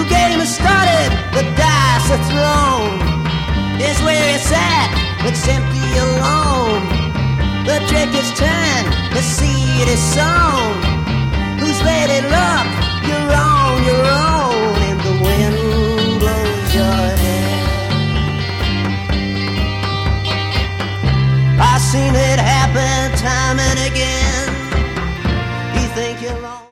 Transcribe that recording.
game is started, the dice are thrown. Here's where it's at, it's empty alone. The trick is turned, the seed is sown. Who's ready, look, you're on your own. And the wind blows your hair. I've seen it happen time and again.